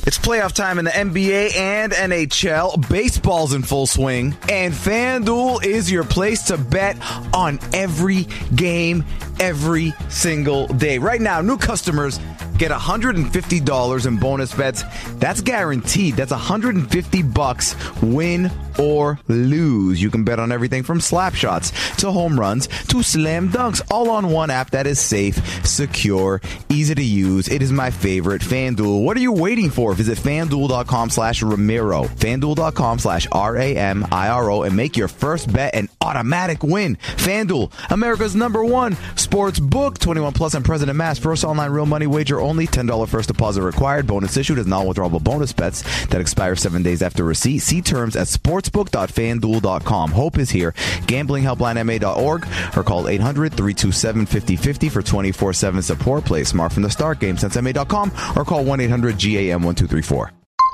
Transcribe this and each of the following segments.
It's playoff time in the NBA and NHL. Baseball's in full swing. And FanDuel is your place to bet on every game, every single day. Right now, new customers get $150 in bonus bets. That's guaranteed. That's $150 win or lose. You can bet on everything from slap shots to home runs to slam dunks, all on one app that is safe, secure, easy to use. It is my favorite, FanDuel. What are you waiting for? Visit FanDuel.com/Ramiro, FanDuel.com/RAMIRO, and make your first bet an automatic win. FanDuel, America's #1 sports book. 21 plus and present in mass. First online real money wager only. $10 first deposit required. Bonus issued as non-withdrawable bonus bets that expire 7 days after receipt. See terms at sportsbook.fanduel.com. Hope is here. GamblingHelplineMA.org or call 800-327-5050 for 24/7 support. Play smart from the start. GameSenseMA.com or call 1-800-GAM-1234.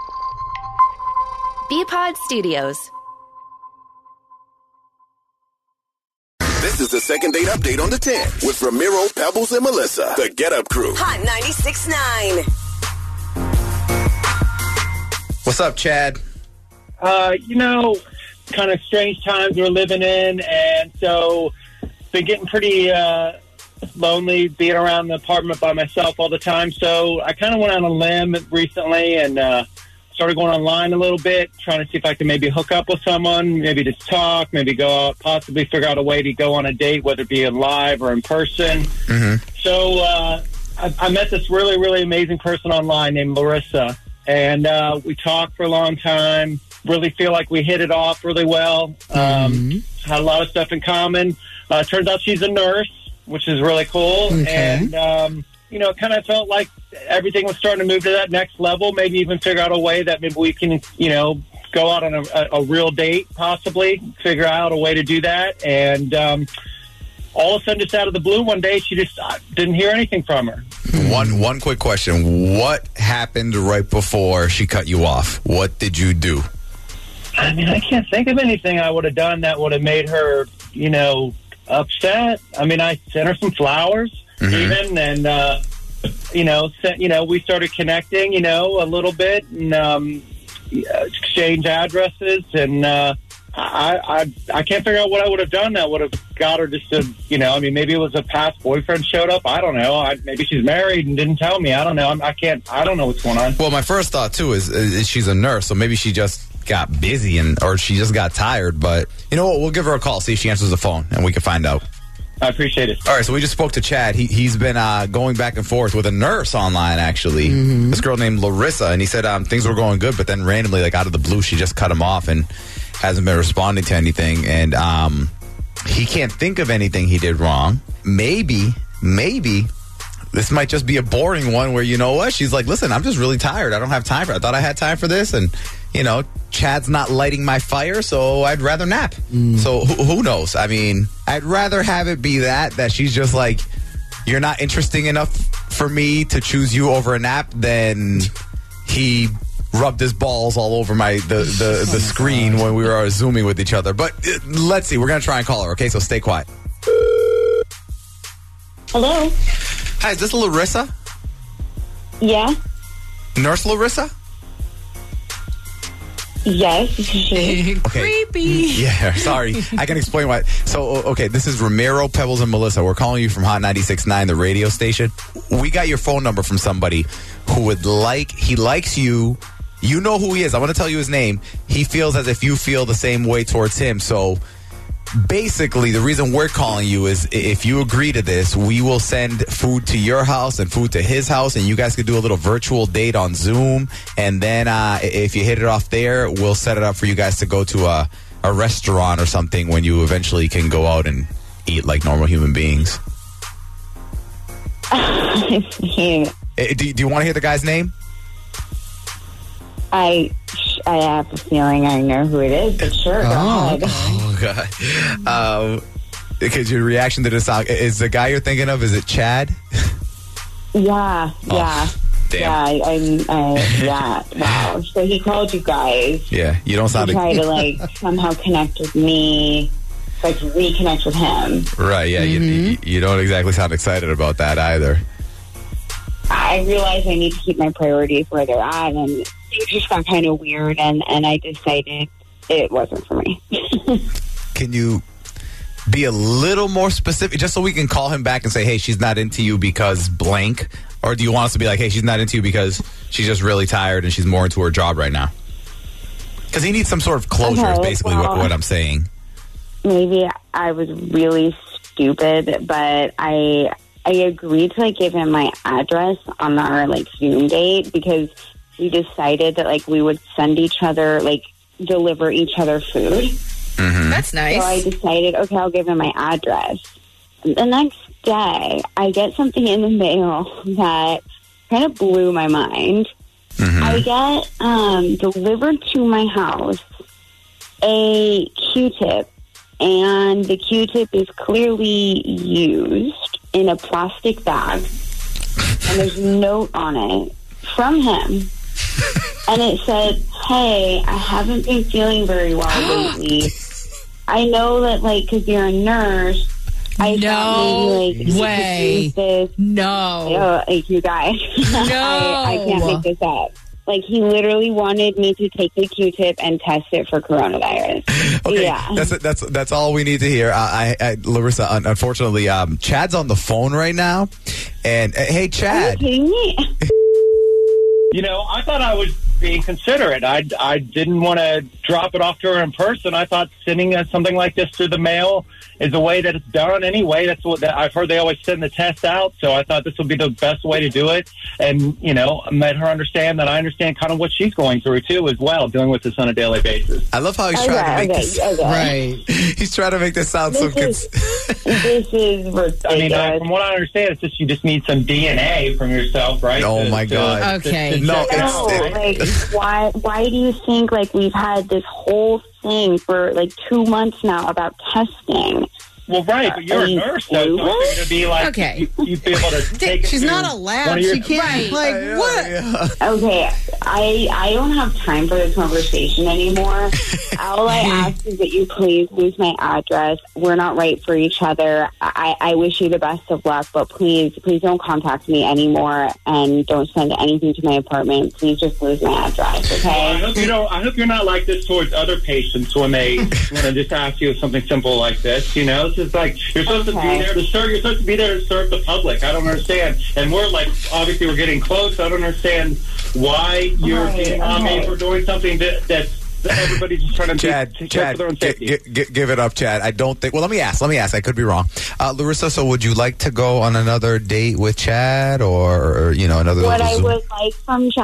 Bpod Studios. This is the second date update on the 10 with Ramiro, Pebbles, and Melissa. The Get Up Crew. Hot 96.9. What's up, Chad? Kind of strange times we're living in, and so been getting pretty lonely being around the apartment by myself all the time. So I kind of went on a limb recently and started going online a little bit, trying to see if I can maybe hook up with someone, maybe just talk, maybe go out, possibly figure out a way to go on a date, whether it be live or in person. Mm-hmm. So I met this really, really amazing person online named Larissa, and we talked for a long time. Really feel like we hit it off really well. Had a lot of stuff in common. Turns out she's a nurse, which is really cool. Okay. And, it kind of felt like everything was starting to move to that next level, maybe even figure out a way that maybe we can, go out on a real date, possibly, figure out a way to do that. And all of a sudden, just out of the blue, one day, she just didn't hear anything from her. One quick question. What happened right before she cut you off? What did you do? I mean, I can't think of anything I would have done that would have made her, upset. I mean, I sent her some flowers, even, and, we started connecting, a little bit, and exchange addresses, and I can't figure out what I would have done that would have got her just to, maybe it was a past boyfriend showed up. I don't know. Maybe she's married and didn't tell me. I don't know. I don't know what's going on. Well, my first thought, too, is she's a nurse, so maybe she just got busy or she just got tired. But you know what? We'll give her a call, see if she answers the phone, and we can find out. I appreciate it. All right, so we just spoke to Chad. He's been going back and forth with a nurse online, actually. This girl named Larissa, and he said things were going good, but then randomly, out of the blue, she just cut him off and hasn't been responding to anything. And he can't think of anything he did wrong. Maybe this might just be a boring one where, you know what? She's like, listen, I'm just really tired. I don't have time for it. I thought I had time for this. And, Chad's not lighting my fire, so I'd rather nap. So who knows? I mean, I'd rather have it be that she's just like, you're not interesting enough for me to choose you over a nap, than he rubbed his balls all over the screen when we were Zooming with each other. But let's see. We're going to try and call her, okay? So stay quiet. Hello? Hi, is this Larissa? Yeah? Nurse Larissa? Yes, this is she. Okay. Creepy. Yeah, sorry. I can explain why. So, okay, this is Ramiro, Pebbles, and Melissa. We're calling you from Hot 96.9, the radio station. We got your phone number from somebody who he likes you. You know who he is. I want to tell you his name. He feels as if you feel the same way towards him. So, basically, the reason we're calling you is if you agree to this, we will send food to your house and food to his house, and you guys could do a little virtual date on Zoom. And then if you hit it off there, we'll set it up for you guys to go to a restaurant or something when you eventually can go out and eat like normal human beings. Yeah. Do you want to hear the guy's name? I have a feeling I know who it is, but sure, go ahead. Oh, God. Because your reaction to this song, is the guy you're thinking of, is it Chad? Yeah. Damn. Yeah, wow. So he called you guys. Yeah, you don't sound... to try to, somehow connect with me, reconnect with him. Right, yeah, you don't exactly sound excited about that either. I I realized I need to keep my priorities where they're at, and things just got kind of weird, and I decided it wasn't for me. Can you be a little more specific, just so we can call him back and say, hey, she's not into you because blank? Or do you want us to be like, hey, she's not into you because she's just really tired and she's more into her job right now? Because he needs some sort of closure, is basically what I'm saying. Maybe I was really stupid, but I agreed to like give him my address on our like Zoom date because we decided that like we would send each other, like deliver each other food. Mm-hmm. That's nice. So I decided, okay, I'll give him my address. The next day, I get something in the mail that kind of blew my mind. Mm-hmm. I get delivered to my house a Q-tip, and the Q-tip is clearly used in a plastic bag, and there's a note on it from him. And it said, hey, I haven't been feeling very well lately. I know that, like, because you're a nurse, I thought maybe, like, way. you could use this. No. Like, you guys. No. I can't make this up. Like, he literally wanted me to take the Q-tip and test it for coronavirus. Okay, yeah. That's all we need to hear. Larissa, unfortunately, Chad's on the phone right now. And, hey, Chad. Are you kidding me? You know, I thought I was being considerate. I didn't want to drop it off to her in person. I thought sending something like this through the mail is the way that it's done anyway. That's what I've heard. They always send the test out, so I thought this would be the best way to do it. And, you know, let her understand that I understand kind of what she's going through, too, as well, dealing with this on a daily basis. I love how he's trying to make this... Right. He's trying to make this sound so... This is ridiculous. I mean, from what I understand, it's just you just need some DNA from yourself, right? Oh, my God. Okay. No, like, why do you think, like, we've had this whole thing for, like, 2 months now about testing? Well, right, but you're a nurse, though, so it's going to be like, Okay. you'd be able to take it She's to not a one lab. of your- She can't, like, what? Okay, I don't have time for this conversation anymore. All I ask is that you please lose my address. We're not right for each other. I wish you the best of luck, but please don't contact me anymore, and don't send anything to my apartment. Please just lose my address, okay? I hope you're not like this towards other patients when they want to just ask you something simple like this. You know, it's just like you're supposed to be there to serve. You're supposed to be there to serve the public. I don't understand. And we're like, obviously, we're getting close. I don't understand why you're being on me for doing something that's everybody's just trying to Chad, for their own safety. give it up, Chad. I don't think... Well, let me ask. I could be wrong. Larissa, so would you like to go on another date with Chad or you know, another... What I would like from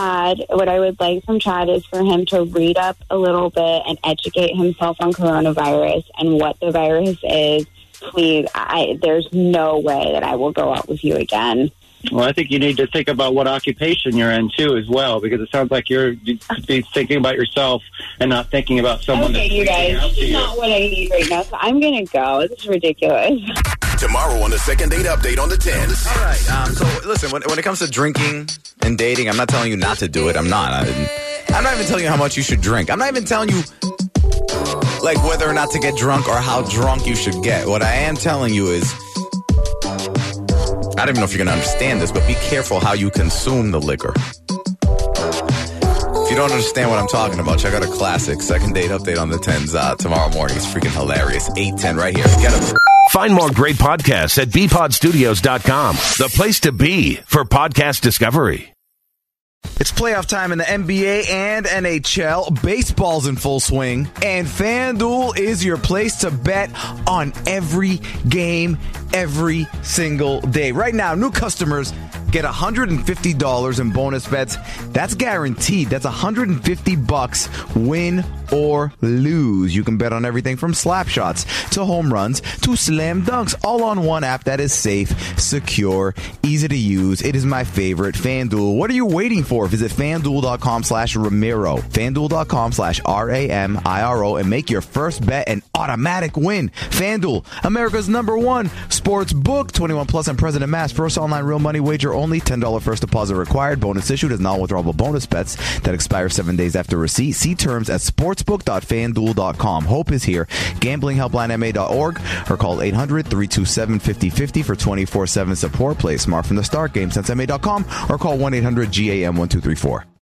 Chad is for him to read up a little bit and educate himself on coronavirus and what the virus is. Please, there's no way that I will go out with you again. Well, I think you need to think about what occupation you're in, too, as well, because it sounds like you could be thinking about yourself and not thinking about someone Okay, that's you guys, out this to is you. not what I need right now, so I'm going to go. This is ridiculous. Tomorrow on the Second Date Update on the 10s. All right. So, listen, when it comes to drinking and dating, I'm not telling you not to do it. I'm not. I'm not even telling you how much you should drink. I'm not even telling you, like, whether or not to get drunk or how drunk you should get. What I am telling you is... I don't even know if you're going to understand this, but be careful how you consume the liquor. If you don't understand what I'm talking about, check out a classic Second Date Update on the 10s tomorrow morning. It's freaking hilarious. 8:10 right here. Get up. Find more great podcasts at bpodstudios.com, the place to be for podcast discovery. It's playoff time in the NBA and NHL. Baseball's in full swing. And FanDuel is your place to bet on every game, every single day. Right now, new customers get $150 in bonus bets. That's guaranteed. That's $150 win or lose. You can bet on everything from slap shots to home runs to slam dunks, all on one app that is safe, secure, easy to use. It is my favorite, FanDuel. What are you waiting for? Visit FanDuel.com/Ramiro, FanDuel.com/RAMIRO, and make your first bet an automatic win. FanDuel, America's #1 sports Sportsbook, 21 plus and present in mass. First online real money wager only. $10 first deposit required. Bonus issued as non-withdrawable bonus bets that expire 7 days after receipt. See terms at sportsbook.fanduel.com. Hope is here. GamblingHelplineMA.org or call 800-327-5050 for 24/7 support. Play smart from the start. GameSenseMA.com or call 1-800-GAM-1234.